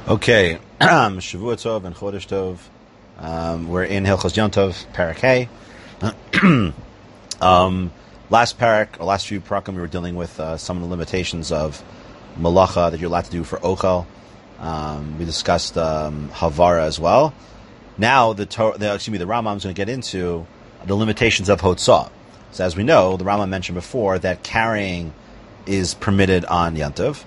Okay, Shavua Tov and Chodesh Tov. We're in Hilchos Yom Tov, Parak Hay. Last parak, or last few parakim, we were dealing with some of the limitations of malacha that you're allowed to do for ochel. We discussed havara as well. Now, the Rambam is going to get into the limitations of hotzah. So, as we know, the Rambam mentioned before that carrying is permitted on Yom Tov.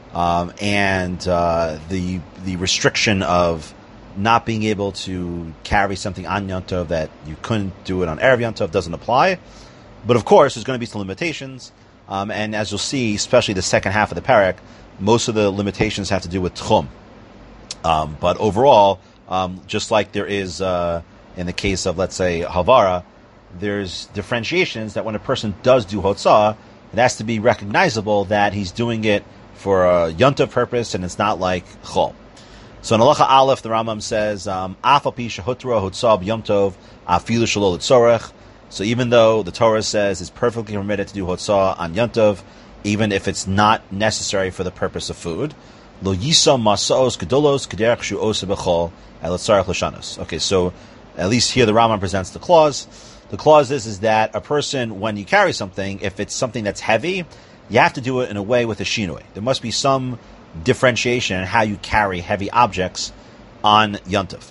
And the restriction of not being able to carry something on Yom Tov that you couldn't do it on Erev Yom Tov doesn't apply. But of course, there's going to be some limitations. And as you'll see, especially the second half of the parak, most of the limitations have to do with tchum. But overall, just like there is in the case of, let's say, havara, there's differentiations that when a person does do hotzah, it has to be recognizable that he's doing it for a Yom Tov purpose, and it's not like chol. So in Halacha Aleph, the Rambam says, Af al pi shehutra hotzah b'Yom Tov afilu shelo l'tzorech. So even though the Torah says it's perfectly permitted to do hotzah on Yom Tov, even if it's not necessary for the purpose of food, lo yisa masaos gedolos kederech shu osa b'chol el tzarech l'shanos. Okay, so at least here the Rambam presents the clause. The clause is that a person, when you carry something, if it's something that's heavy, you have to do it in a way with a shinui. There must be some differentiation in how you carry heavy objects on Yom Tov.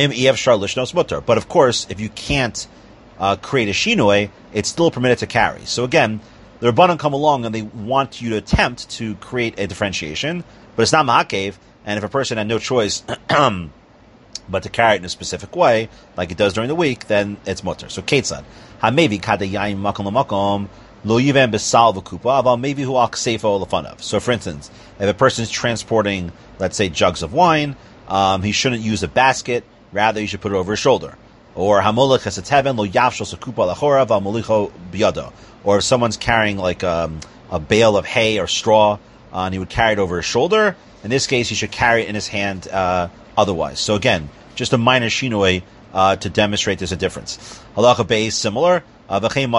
But of course, if you can't create a shinui, it's still permitted to carry. So again, the Rabbanan come along and they want you to attempt to create a differentiation, but it's not ma'akev, and if a person had no choice but to carry it in a specific way, like it does during the week, then it's mutter. So ketzad hamevi kadayayim makom lamakom. Lo yiven besal v'kupa aval maybe hu al ksefo lefanav. So, for instance, if a person is transporting, let's say, jugs of wine, he shouldn't use a basket. Rather, he should put it over his shoulder. Or hamolech esateven lo yavshos akupa lachora val molicho biyado. Or if someone's carrying like a bale of hay or straw, and he would carry it over his shoulder, in this case, he should carry it in his hand otherwise. So again, just a minor shinoi to demonstrate there's a difference. Halacha beis similar. So let's say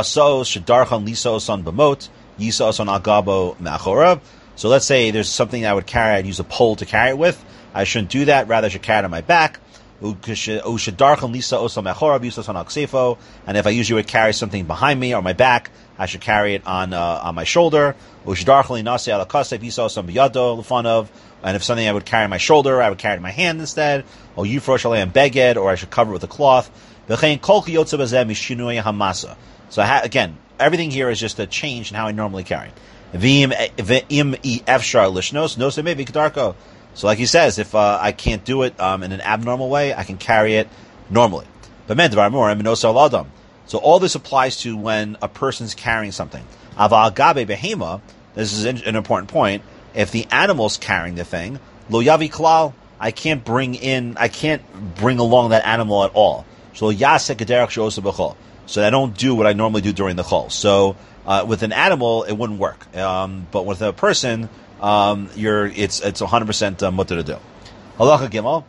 there's something I would carry, I'd use a pole to carry it with. I shouldn't do that, rather I should carry it on my back. And if I usually would carry something behind me or my back, I should carry it on my shoulder. And if something I would carry on my shoulder, I would carry it in my hand instead. Or I should cover it with a cloth. So again, everything here is just a change in how I normally carry. So like he says, if I can't do it in an abnormal way, I can carry it normally. So all this applies to when a person's carrying something. This is an important point. If the animal's carrying the thing, lo yavi klal, I can't bring along that animal at all. So I don't do what I normally do during the chol. So with an animal, it wouldn't work. But with a person, it's 100% mutter to do. Halacha gimel,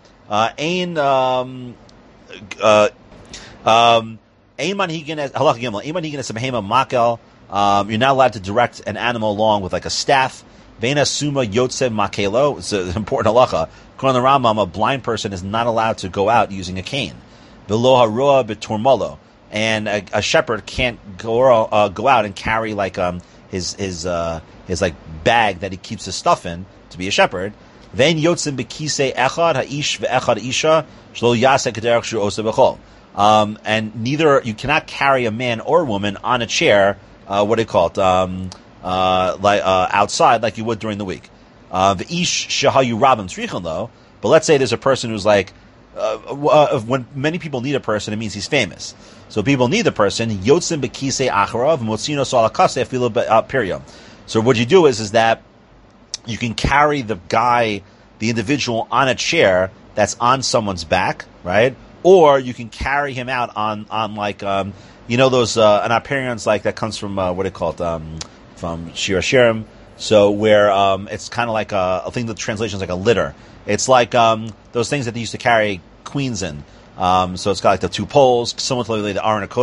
halacha gimel, you're not allowed to direct an animal along with like a staff. Vena suma yotze makelo. It's an important halacha. According to the Rambam, a blind person is not allowed to go out using a cane. V'lo haroa b'turmolo, and a shepherd can't go out and carry like his like bag that he keeps his stuff in to be a shepherd. Then yotzim bekise echad haish ve'echad isha shlo yaseh kederach shu osa b'chol. And neither you cannot carry a man or a woman on a chair. What do you call it? Outside, like you would during the week. V'ish shehayu rabim tzrichon lo. But let's say there's a person who's like. When many people need a person, it means he's famous. So people need the person. Yotzim bekise acharav motzino salakase filo perium. So what you do is that you can carry the individual on a chair that's on someone's back, right? Or you can carry him out on like those an appearance like that comes from what do you call it from Shir Hashirim. So where it's kind of like I think the translation is like a litter. It's like those things that they used to carry queens in. So it's got like the two poles, similar to the Aron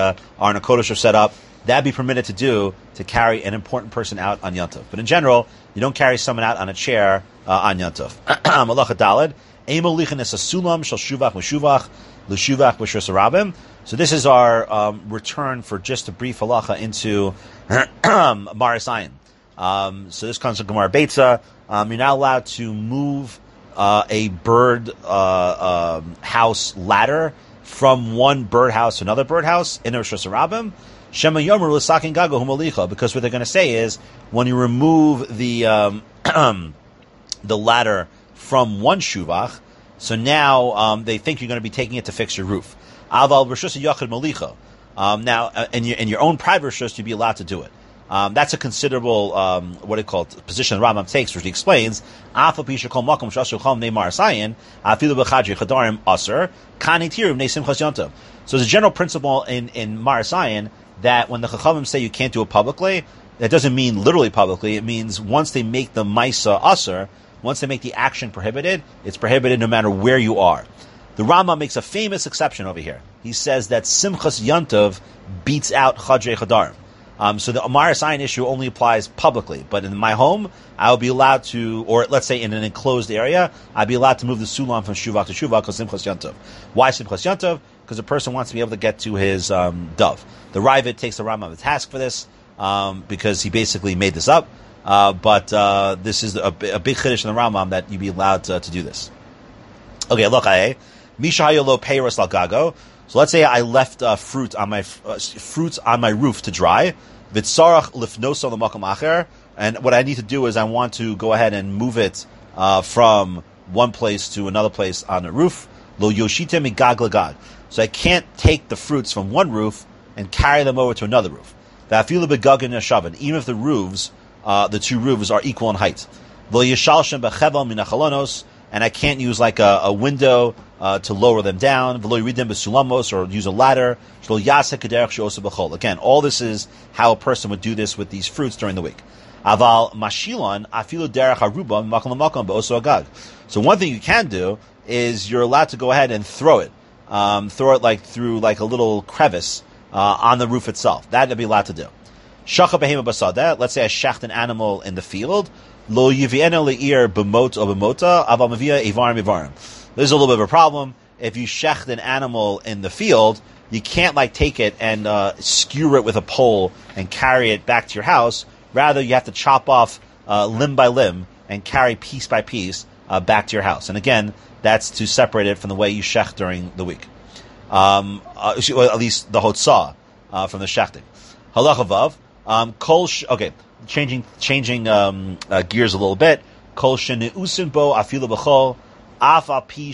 HaKodesh are set up. That'd be permitted to do to carry an important person out on Yom Tov. But in general, You don't carry someone out on a chair on Yontif. Malacha Daled. Eimolichin es asulam shel shuvach meshuvach l'shuvach b'shus harabim. So this is our return for just a brief halacha into Maris Ayin. So this comes from Gemara Beitza. You're not allowed to move a bird house ladder from one birdhouse to another birdhouse in Rosh Hashanah. Shema Yomer l'sakin gago humalicha, because what they're going to say is when you remove the ladder from one shuvach, so now they think you're going to be taking it to fix your roof. Aval b'rshus yachid malicha. Now, in your own private rishus, you'd be allowed to do it. That's a considerable, what it called, position the Rambam takes, which he explains. So there's a general principle in Maris Ayin that when the Chachamim say you can't do it publicly, that doesn't mean literally publicly. It means once they make the Maisa Asr, once they make the action prohibited, it's prohibited no matter where you are. The Rambam makes a famous exception over here. He says that Simchas Yontiv beats out Chadrei Chadarim. So the Maris Ayin issue only applies publicly, but in my home, I'll be allowed to, or let's say in an enclosed area, I'll be allowed to move the sulam from shuvach to shuvach because Simchas Yontiv. Why Simchas Yontiv? Because a person wants to be able to get to his dove. The Ravid takes the Rambam the task for this because he basically made this up. But this is a big chiddush in the Rambam that you'd be allowed to do this. Okay, look, Misha Hayolo Peiros Al Gago. So let's say I left fruit on my roof to dry. V'tzarach lifnoso l'makom acher, and what I need to do is I want to go ahead and move it from one place to another place on the roof. Lo yoshite migag l'gag. So I can't take the fruits from one roof and carry them over to another roof. V'afilu begagin yashavan, even if the roofs, the two roofs are equal in height. Lo yishalshem bechevel min achalonos, and I can't use like a window to lower them down. V'lo yiridem besulamos, or use a ladder. Shlo yaseh kederech she'osa b'chol. Again, all this is how a person would do this with these fruits during the week. Aval mashilon afilu derech haruba makom l'makom be'oso agag. So one thing you can do is you're allowed to go ahead and throw it like through like a little crevice on the roof itself. That would be allowed to do. Shacha behema basada. Let's say I shacht an animal in the field. Lo yivienu le'ir b'mot or b'mota aval mavia ivarim ivarim. There's a little bit of a problem. If you shecht an animal in the field, you can't like take it and skewer it with a pole and carry it back to your house. Rather, you have to chop off limb by limb and carry piece by piece back to your house. And again, that's to separate it from the way you shecht during the week. Well, at least the hotzah from the shechting. Halacha vav. Okay, changing gears a little bit. Kol sheneusin bo afilu b'chol. Okay,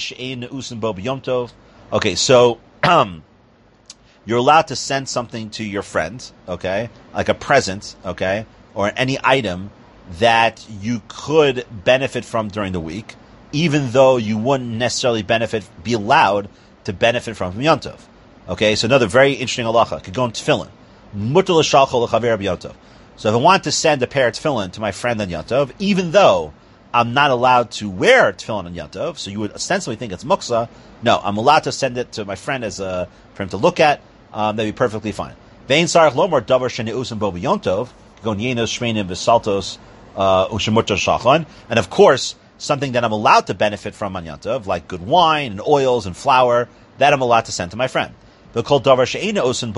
so you're allowed to send something to your friend, okay, like a present, okay, or any item that you could benefit from during the week, even though you wouldn't necessarily be allowed to benefit from Yom Tov. Okay, so another very interesting halacha could go in tefillin. Mutar l'shalcho l'chaver b'Yom Tov. So if I want to send a pair of tefillin to my friend on Yom Tov, even though I'm not allowed to wear tefillin on Yom Tov, so you would ostensibly think it's muksa. No, I'm allowed to send it to my friend for him to look at. That'd be perfectly fine. Vein sarach lomar davar sheneusim bo b'Yom Tov, gon yenos shreinim v'saltos ushemutar shachan, and of course something that I'm allowed to benefit from on Yom Tov, like good wine and oils and flour, that I'm allowed to send to my friend. But if there's something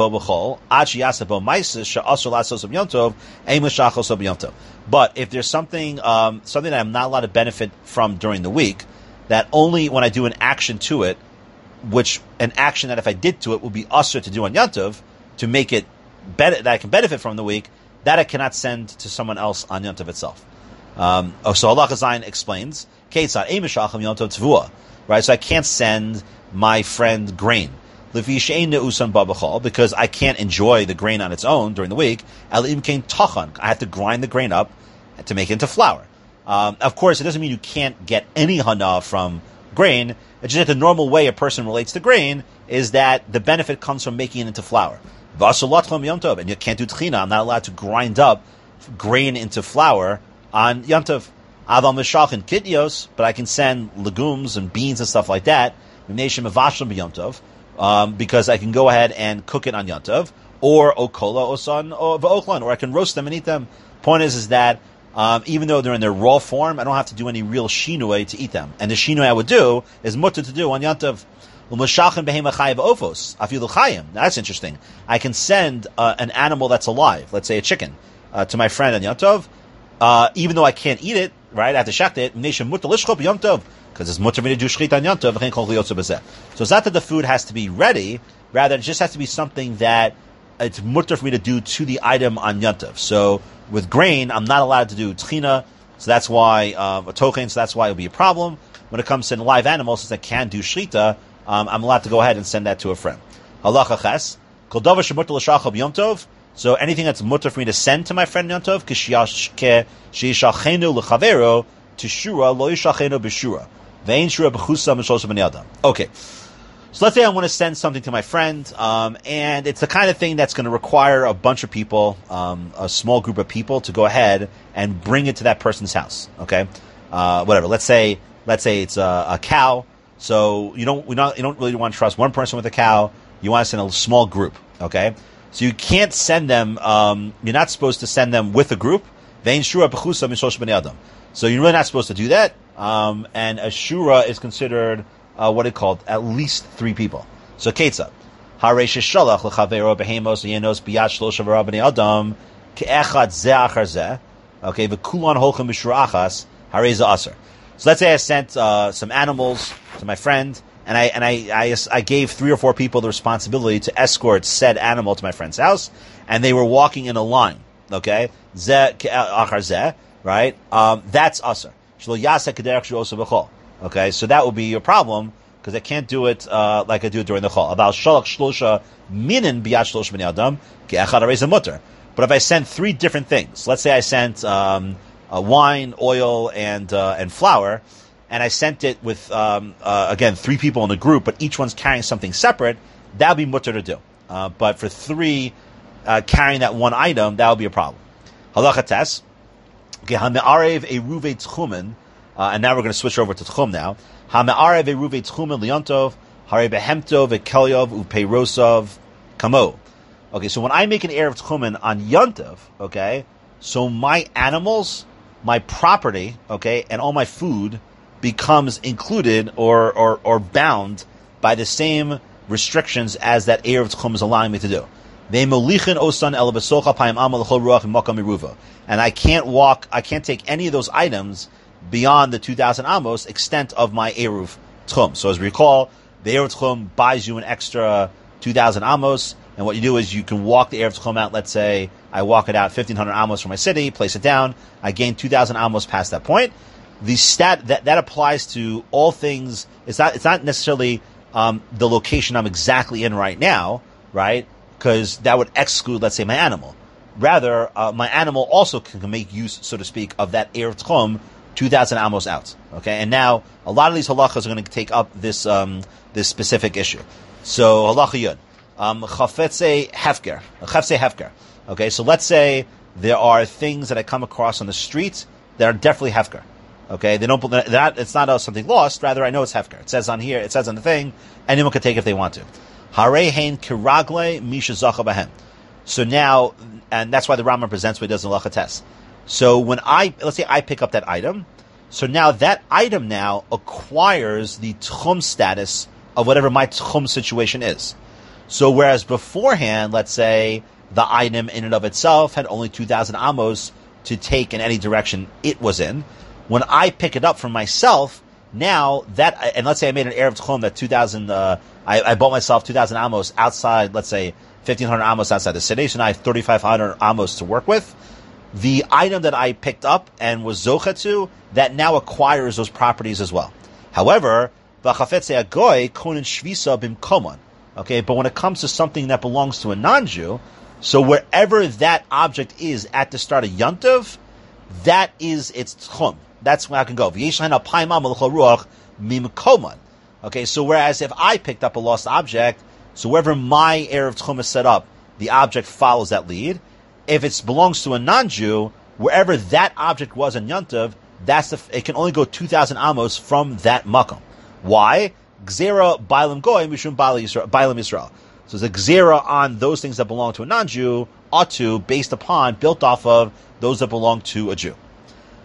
something that I'm not allowed to benefit from during the week, that only when I do an action to it, which an action that if I did to it would be usher to do on Yom Tov, to make it that I can benefit from the week, that I cannot send to someone else on Yom Tov itself. So Halacha Zayin explains, right? So I can't send my friend grain. Because I can't enjoy the grain on its own during the week. I have to grind the grain up to make it into flour. Of course, it doesn't mean you can't get any hana from grain. It's just that the normal way a person relates to grain is that the benefit comes from making it into flour. And you can't do tchina. I'm not allowed to grind up grain into flour on Yom Tov. But I can send legumes and beans and stuff like that. Because I can go ahead and cook it on Yom Tov, or okola osan or v'ochlan, or I can roast them and eat them. Point is that even though they're in their raw form, I don't have to do any real shinui to eat them. And the shinui I would do is mutter to do on Yantav. That's interesting. I can send an animal that's alive, let's say a chicken, to my friend on Yantov, even though I can't eat it, right? I have to shakt it. Because it's mutter me to do shchit on Yantov. So it's not that the food has to be ready, rather it just has to be something that it's mutter for me to do to the item on Yantov. So with grain, I'm not allowed to do tchina, so that's why, a tochen, so that's why it'll be a problem. When it comes to live animals, since I can't do shchita, I'm allowed to go ahead and send that to a friend. Halacha ches, kol davar shemutter l'shachab yom tov. So anything that's mutter for me to send to my friend yom tov, she'yishachenu l'chavero tishura lo yishachenu b'shura ve'in shura b'chusa m'shlosh b'nei adam. Okay, so let's say I want to send something to my friend, and it's the kind of thing that's going to require a bunch of people, a small group of people, to go ahead and bring it to that person's house. Okay, whatever. Let's say it's a cow. So you don't really want to trust one person with a cow. You want to send a small group, okay? So you can't send them. You're not supposed to send them with a group. So you're really not supposed to do that. And a shura is considered what it called at least 3 people. So ketza, hare sheshalach lechavero behemos yenos biyad shlosha v'rabnei adam keechad ze achar ze. Okay, v'kulan holchem b'shura achas hare ze aser. So let's say I sent some animals to my friend, and I gave 3 or 4 people the responsibility to escort said animal to my friend's house, and they were walking in a line. Okay, zeh achar zeh, right? That's aser. Okay, so that would be your problem because I can't do it like I do it during the chol. About shalach shlosha minin biyad shlosh b'nei adam ke'echad harei mutter. But if I send 3 different things, let's say I sent wine, oil, and flour, and I sent it with again 3 people in the group, but each one's carrying something separate, that would be mutter to do. But for 3 carrying that one item, that would be a problem. Halacha tes. Okay, hame'arev eruve tchumen, and now we're going to switch over to tchum now. Hame'arev eruve tchumen liyantov hare behemtov v'kelyov upeirosov kamo. Okay, so when I make an erev tchumen on yantov, okay, so my animals, my property, okay, and all my food becomes included or bound by the same restrictions as that erev tchum is allowing me to do. And I can't take any of those items beyond the 2,000 amos extent of my eruv tchum. So as we recall, the eruv tchum buys you an extra 2,000 amos, and what you do is you can walk the eruv tchum out. Let's say I walk it out 1,500 amos from my city, place it down. I gain 2,000 amos past that point. The stat that applies to all things. It's not necessarily the location I'm exactly in right now, right? Because that would exclude, let's say, my animal. Rather, my animal also can make use, so to speak, of that erev tchum 2,000 amos out. Okay, and now a lot of these halachas are going to take up this this specific issue. So halacha yud, chafetze hefker. Okay, so let's say there are things that I come across on the street that are definitely hefker. Okay, it's not something lost. Rather, I know it's hefker. It says on here. It says on the thing. Anyone can take it if they want to. Hare hein kiragle misha zacha bahem. So now, and that's why the Rambam presents what he does in halacha tes. So when let's say I pick up that item, so now that item now acquires the tchum status of whatever my tchum situation is. So whereas beforehand, let's say the item in and of itself had only 2,000 amos to take in any direction it was in, when I pick it up from myself, now that, and let's say I made an erev tchum that 2,000, I bought myself 2,000 amos outside, let's say 1,500 amos outside the city, so now I have 3,500 amos to work with. The item that I picked up and was zocha to, that now acquires those properties as well. However, v'chafetze agoy konin shvisa bimkomon. Okay, but when it comes to something that belongs to a non-Jew, so wherever that object is at the start of Yontiv, that is its tchum. That's where I can go. Okay, so whereas if I picked up a lost object, so wherever my erev tchum is set up, the object follows that lead. If it belongs to a non-Jew, wherever that object was in Yontiv, it can only go 2,000 amos from that makom. Why? Gzera bailam goy mishum bailam Yisrael. So it's a gzera on those things that belong to a non-Jew, built off of those that belong to a Jew.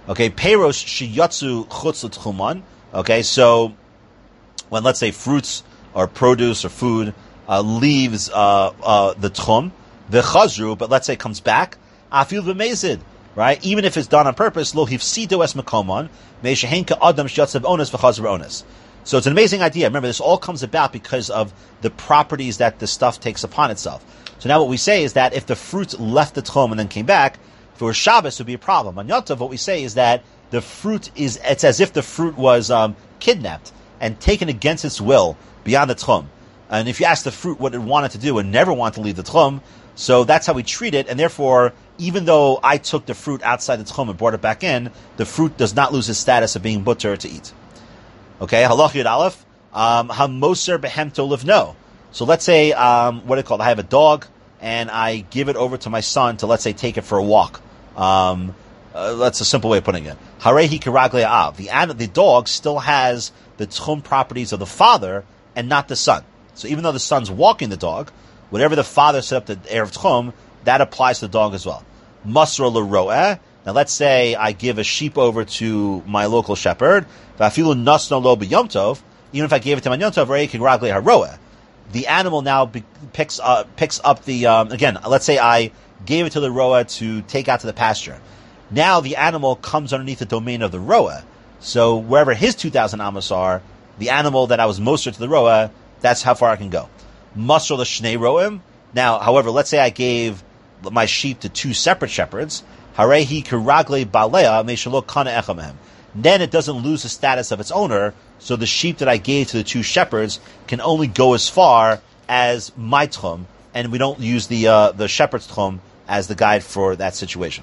Okay, Peiros sheyatzu chutz l'tchuman. Okay, so when, let's say, fruits or produce or food leaves the tchum, the chazru, but let's say it comes back, afil v'mezid, right? Even if it's done on purpose, lo hifsido es mekomon, me'shehen ka'adam sheyatzav ones v'chazru ones. So it's an amazing idea. Remember, this all comes about because of the properties that the stuff takes upon itself. So now what we say is that if the fruit left the tchum and then came back, if it was Shabbos, it would be a problem. On Yom Tov, what we say is that the fruit it's as if the fruit was kidnapped and taken against its will beyond the tchum. And if you ask the fruit what it wanted to do, it never wanted to leave the tchum. So that's how we treat it. And therefore, even though I took the fruit outside the tchum and brought it back in, the fruit does not lose its status of being butter to eat. Okay, halach yud aleph, hamoser behemto livno. So let's say, what do you call it? I have a dog, and I give it over to my son to, let's say, take it for a walk. That's a simple way of putting it. Harehi kiragle av. The dog still has the tchum properties of the father and not the son. So even though the son's walking the dog, whatever the father set up the erev tchum, that applies to the dog as well. Masra l'ro'eh. Now let's say I give a sheep over to my local shepherd. Even if I gave it to my Yom Tov, the animal now picks up the, again, let's say I gave it to the roa to take out to the pasture. Now the animal comes underneath the domain of the roa. So wherever his 2,000 amos are, the animal that I was moser to the roa, that's how far I can go. Masr l'shnei roim. Now, however, let's say I gave my sheep to two separate shepherds. Harehi kiragle balea meishalo kana echamehem. Then it doesn't lose the status of its owner, so the sheep that I gave to the two shepherds can only go as far as my tchum, and we don't use the shepherd's tchum as the guide for that situation.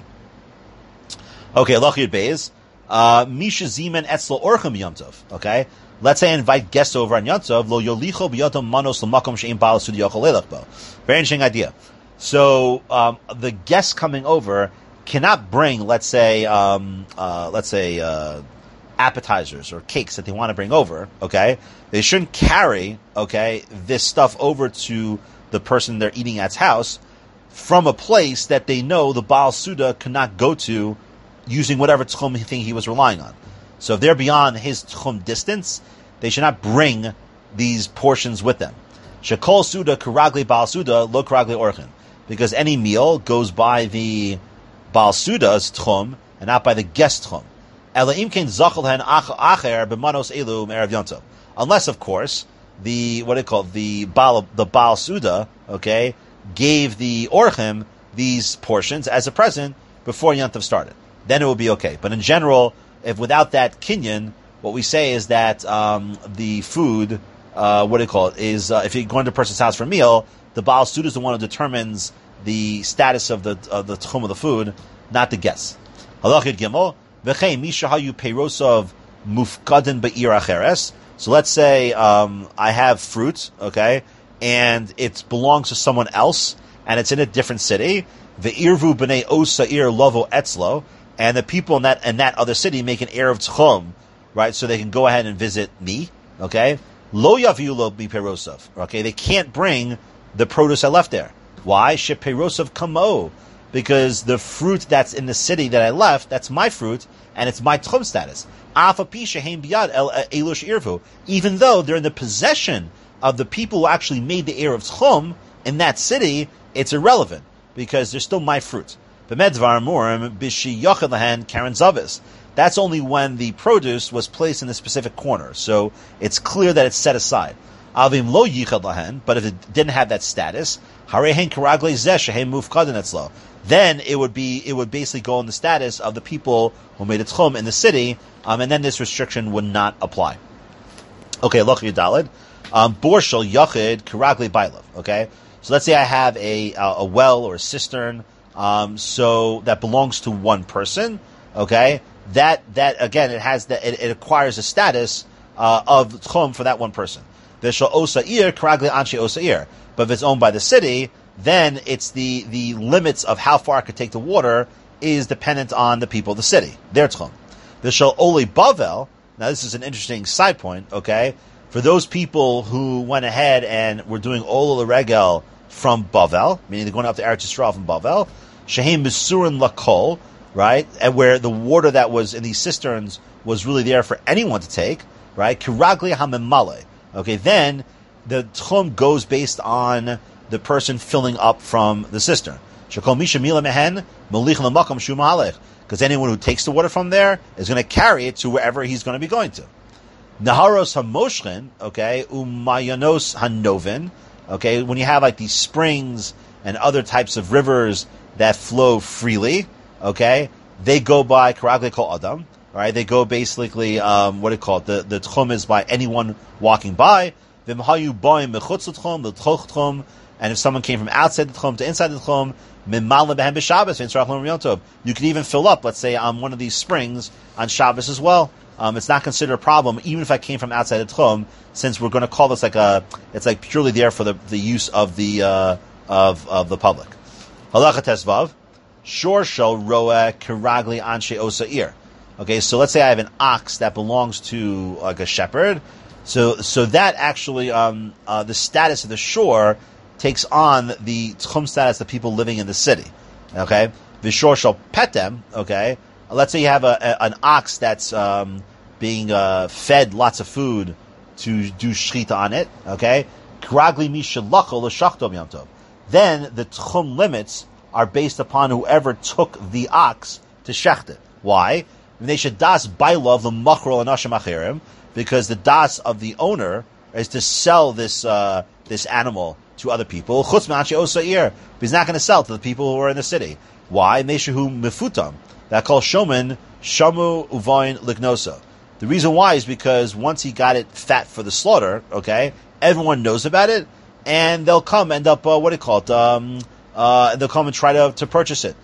Okay, halach yud beis. Misha zimen etzlo orchem Yom Tov. Okay, let's say I invite guests over on Yom Tov. Lo yolicho b'yodam manos l'makom she'im ba'al sudi yochel leilach bo. Very interesting idea. So the guests coming over cannot bring, let's say, appetizers or cakes that they want to bring over. Okay, they shouldn't carry, okay, this stuff over to the person they're eating at's house from a place that they know the Baal Suda cannot go to using whatever tchum thing he was relying on. So if they're beyond his tchum distance, they should not bring these portions with them. Shekol Suda karagli Baal Suda lo karagli orchin, because any meal goes by the Baal Suda's tchum and not by the guest tchum. Unless, of course, the Baal Suda, okay, gave the orchim these portions as a present before Yom Tov started. Then it would be okay. But in general, if without that kinyan, what we say is that the food, is if you're going to a person's house for a meal, the Baal Suda is the one who determines the status of the tchum of the food, not the guests. Halachid Gimel, v'chein misha hayu peirosov mufkadin be'ir acheres. So let's say I have fruit, okay, and it belongs to someone else, and it's in a different city. Ve'irvu b'nei osa'ir lovo etzlo, and the people in that other city make an erev tchum, right? So they can go ahead and visit me, okay. Lo yaviu lo bi'peirosov, okay. They can't bring the produce I left there. Why? Shepeirosov kamo, because the fruit that's in the city that I left, that's my fruit, and it's my tchum status. Even though they're in the possession of the people who actually made the erev tchum in that city, it's irrelevant, because they're still my fruit. That's only when the produce was placed in a specific corner, so it's clear that it's set aside. But if it didn't have that status, then it would basically go in the status of the people who made a tchum in the city, and then this restriction would not apply. Okay, loch yudalid, borshel yachid karagli bailov. Okay, so let's say I have a well or a cistern, so that belongs to one person. Okay, that again it acquires a status of tchum for that one person. V'shel osa'ir karagli anshe osa'ir. But if it's owned by the city, then it's the limits of how far I could take the water is dependent on the people of the city, their tchum. V'shel oli bavel. Now this is an interesting side point, okay? For those people who went ahead and were doing Ola Regel from Bavel, meaning they're going up to Eretz Yisrael from Bavel, Shehem Misurin Lakol, right, and where the water that was in these cisterns was really there for anyone to take, right? Kiragli hamemale. Okay, then the tchum goes based on the person filling up from the cistern. Because anyone who takes the water from there is going to carry it to wherever he's going to be going to. Naharos hamoshchen, okay, umayanos hanovin, okay, when you have like these springs and other types of rivers that flow freely, okay, they go by karagli kol adam, right? They go basically, what do you call it? The tchum is by anyone walking by. V'mhayu boim mechutz l'tchum, l'tchoch tchum, and if someone came from outside the tchum to inside the tchum, mimala behem b'Shabbos v'intzarach l'om yom tov. You could even fill up, let's say, on one of these springs on Shabbos as well. It's not considered a problem, even if I came from outside the tchum, since we're going to call this it's like purely there for the use of the of the public. Halacha tesvav, shor shel roeh kiragli anshe osa'ir. Okay, so let's say I have an ox that belongs to like a shepherd. So that actually the status of the shore takes on the tchum status of people living in the city. Okay, v'shor shel petem. Okay, let's say you have an ox that's being fed lots of food to do shchita on it. Okay, kragli mi shalachol l'shachtom yom tov. Then the tchum limits are based upon whoever took the ox to shecht it. Why? They should das bailov the machro anashim acherim, because the das of the owner is to sell this animal to other people. Chutz ma'anshe osa'ir, but he's not going to sell to the people who are in the city. Why? Meshahu mifutam. That called shomen shamu uvain lignosa. The reason why is because once he got it fat for the slaughter, okay, everyone knows about it, and they'll come they'll come and try to purchase it.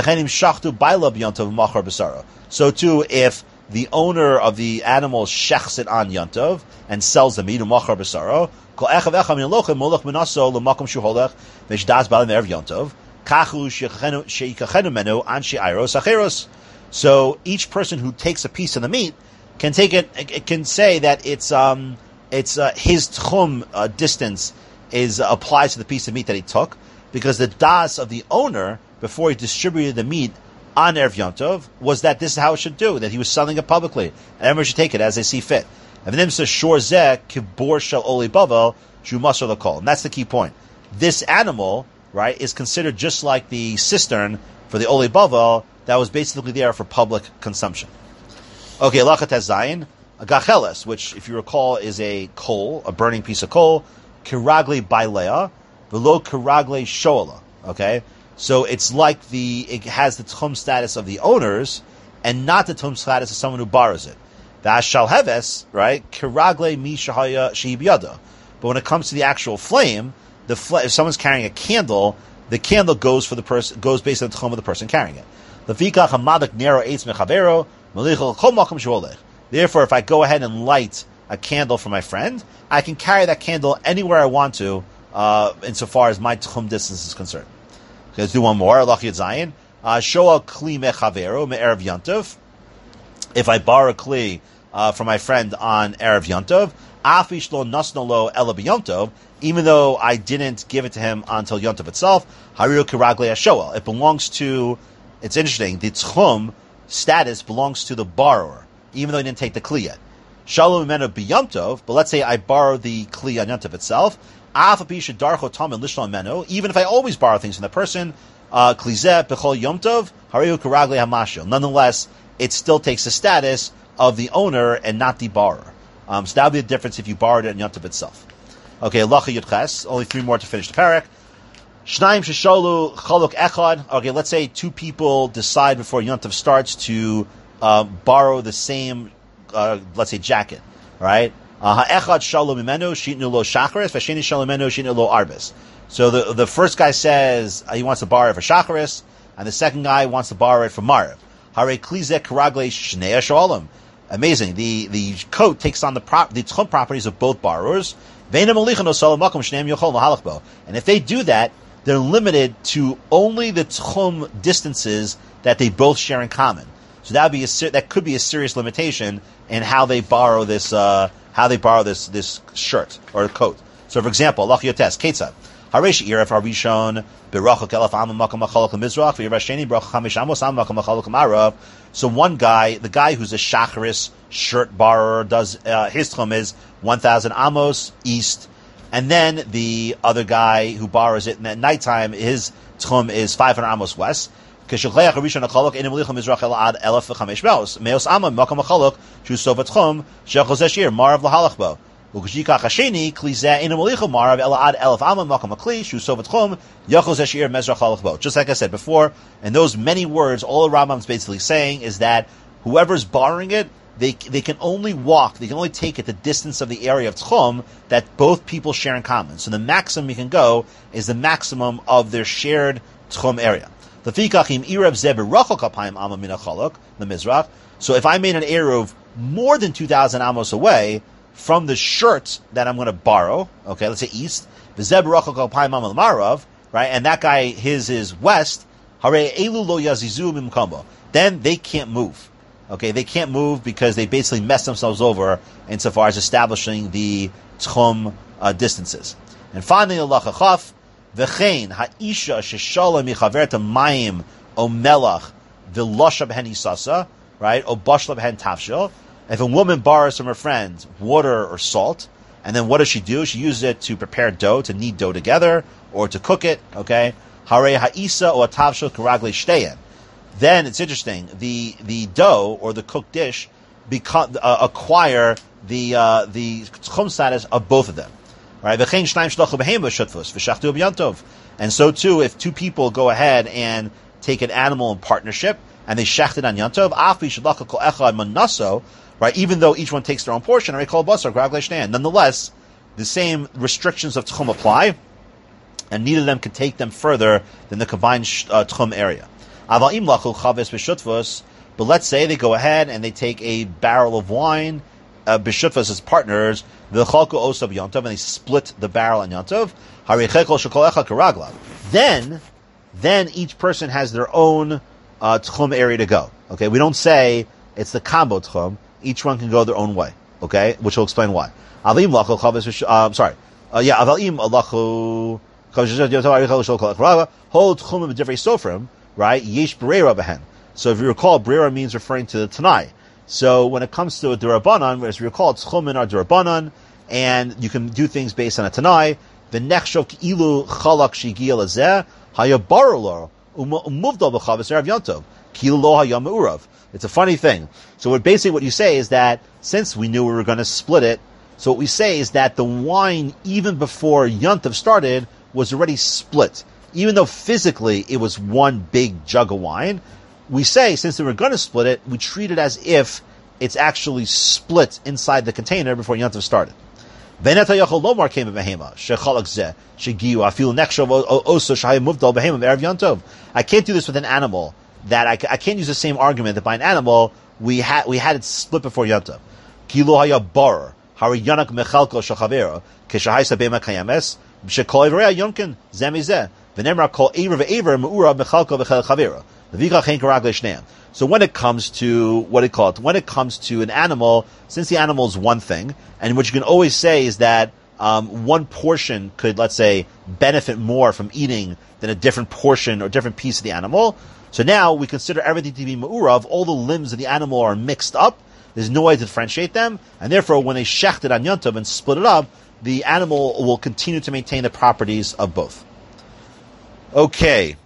So too, if the owner of the animal shechs it on Yantov and sells the meat, umachar b'saro, kol echav echa min lochem molech menaso l'makom shuholech v'shdas balam erev Yantov kachu sheikachenu menu anshi iros acheros. So each person who takes a piece of the meat can take it. It can say that it's his tchum distance applies to the piece of meat that he took, because the das of the owner before he distributed the meat on Erev Yom Tov was that this is how it should do, that he was selling it publicly, and everyone should take it as they see fit. And then says shor zeh kibor shel oli bavel shu masor l'kol, and that's the key point. This animal, right, is considered just like the cistern for the oli bavel that was basically there for public consumption. Okay, lachat zayin, a gacheles, which, if you recall, is a coal, a burning piece of coal, kiragli bailea, below kiragli shoala. Okay, so it's like it has the tchum status of the owners, and not the tchum status of someone who borrows it. The ashal heves, right, kiragle mi shahaya shehibiyada. But when it comes to the actual flame, if someone's carrying a candle, the candle goes for the person, goes based on the tchum of the person carrying it. Lefikach hamadak nero eitz mechavero melichol kol makom sholech. Therefore, if I go ahead and light a candle for my friend, I can carry that candle anywhere I want to, insofar as my tchum distance is concerned. Okay, let's do one more. Allah Yud Zayin. Shoa kli mechavero me'erev Yantov. If I borrow a kli from my friend on Erev Yantov, afish lo nasnolo ela b'Yantov, even though I didn't give it to him until Yantov itself, hariru kiragle hashoel. It belongs to. It's interesting. The tchum status belongs to the borrower, even though he didn't take the kli yet. Shalom meno b'Yantov, but let's say I borrow the kli on Yantov itself. Even if I always borrow things from the person, nonetheless, it still takes the status of the owner and not the borrower. So that would be the difference if you borrowed it in Yom Tov itself. Okay, Lacha Yud Ches, only 3 more to finish the parak. Shnaim shesholu chaluk echad. Okay, let's say 2 people decide before Yom Tov starts to borrow the same, let's say, jacket, right? Ha'echad shalom imenu shitnu lo shacharis, v'sheni shalom imenu shitnu lo arbis. So the first guy says he wants to borrow it for shacharis, and the second guy wants to borrow it for mariv. Hare klizek karagle shnei shalom. Amazing. The coat takes on the tchum properties of both borrowers. And if they do that, they're limited to only the tchum distances that they both share in common. So that could be a serious limitation in how they borrow this. This shirt or coat. So, for example, Lach Yotes, Ketzad, Haresh Iref Harishon Berachok Elaf Am Makam Machalok Mizrach V'Yirasheni Berachok Chamish Amos Am Makam Machalok Marav. So one guy, the guy who's a shacharis shirt borrower, does his tchum is 1,000 amos east, and then the other guy who borrows it, and at nighttime his tchum is 500 amos west. K'shechleach Harishon Achalok Enim Licham Mizrach Elad Elef V'Chamesh Meos Meos Am Makam Machalok Shu Sovat Tchum Shechol Zeshir Marav Lahalachbo. Ukashika Chasheni Klize Enim Licham Marav Elad Elef Am Makam Makli Shu Sovat Tchum Yachol Zeshir Mezrach Halachbo. Just like I said before, and those many words, all the Rambam's basically saying is that whoever's borrowing it, they can only walk, they can only take it the distance of the area of Tchum that both people share in common. So the maximum you can go is the maximum of their shared Tchum area. So if I made an eruv more than 2,000 amos away from the shirt that I'm going to borrow, okay, let's say east, right, and that guy, his is west, then they can't move. Okay, they can't move because they basically mess themselves over insofar as establishing the tchum distances. And finally, Allah chaf, v'chein ha'isha sheshala michaverta mayim o melach v'losha b'hen isasa, right, o bashla b'hen tafshil. If a woman borrows from her friend water or salt, and then what does she do? She uses it to prepare dough, to knead dough together, or to cook it, okay? Hare ha'isa o tafshil karagle shteyen. Then it's interesting. The dough or the cooked dish acquire the tchum status of both of them, right? And so too, if two people go ahead and take an animal in partnership and they shecht it on Yantov, right? Even though each one takes their own portion, nonetheless, the same restrictions of tchum apply, and neither of them can take them further than the combined tchum area. But let's say they go ahead and they take a barrel of wine, b'shutvas as partners, and they split the barrel on Yantov. Then each person has their own tchum area to go. Okay, we don't say it's the combo tchum. Each one can go their own way. Okay, which will explain why. Right? Yesh Brera Behen. So if you recall, Brera means referring to the Tanai. So when it comes to a Durabanan, as you recall, Tchumen are Durabanan, and you can do things based on a Tanai. The Nechshov Ilu Chalak Shigil Azeh, Hayabarulor, Umuvdal B'chavis Erav Yantov, Kilo Hayam Urav. It's a funny thing. So basically what you say is that, since we knew we were going to split it, so what we say is that the wine, even before Yantov started, was already split. Even though physically it was one big jug of wine, we say, since we were going to split it, we treat it as if it's actually split inside the container before Yontav started. I can't do this with an animal. That I can't use the same argument that by an animal, we had it split before Yontav. So when it comes to when it comes to an animal, since the animal is one thing, and what you can always say is that one portion could, let's say, benefit more from eating than a different portion or different piece of the animal. So now we consider everything to be ma'urav. All the limbs of the animal are mixed up. There's no way to differentiate them, and therefore when they shecht it on Yontav and split it up, the animal will continue to maintain the properties of both. Okay.